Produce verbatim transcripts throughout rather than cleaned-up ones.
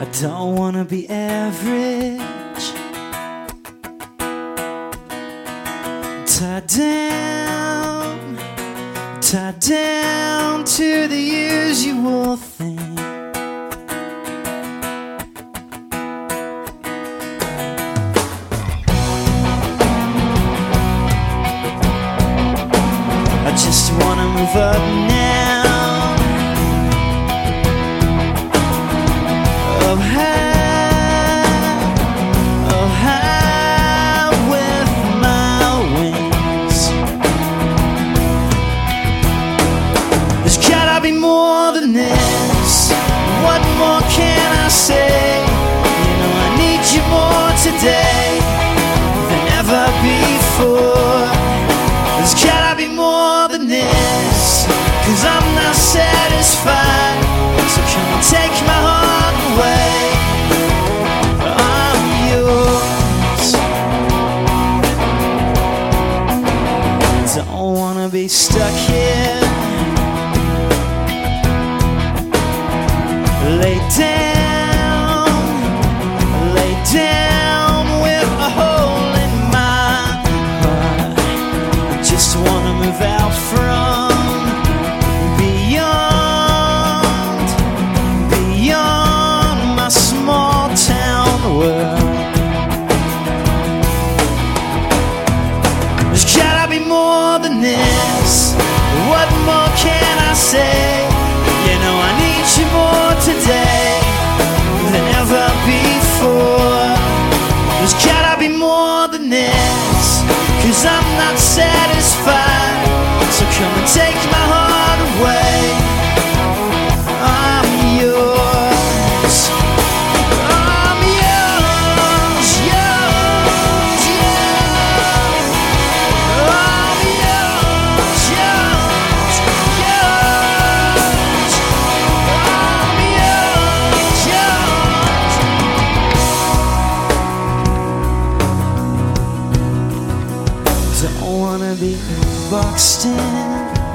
I don't wanna be average, tied down, tied down to the usual thing. I just wanna move up now, up high, up high with my wings. There's gotta be more than this. What more can I say? You know I need you more today than ever before. There's gotta be more than this, 'cause I'm not satisfied. So come and take my heart away. I'm yours. Don't wanna be stuck here. Lay down, lay down with a hole in my heart. Just wanna move out from beyond, beyond my small town world. There's gotta be more than this. What more can I say? You know I need you more today than ever before. There's gotta be more than this, 'cause I'm not satisfied. So come and take my heart away. I'm yours. I'm yours, yours, yours. I'm yours, yours, yours. I'm yours, yours. Don't wanna be boxed in,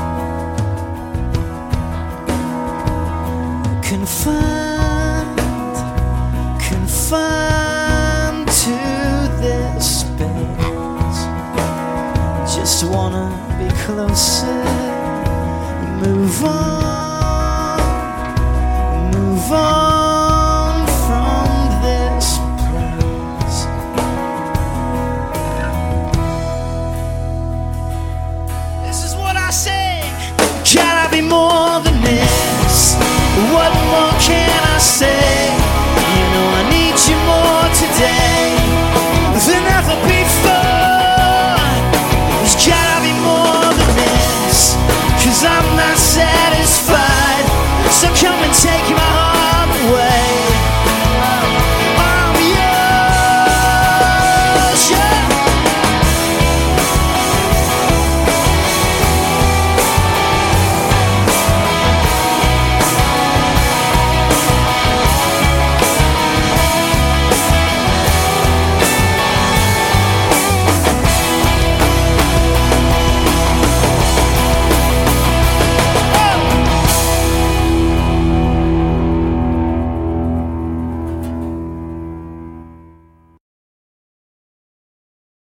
confined, confined to this space. Just wanna be closer, move on, move on.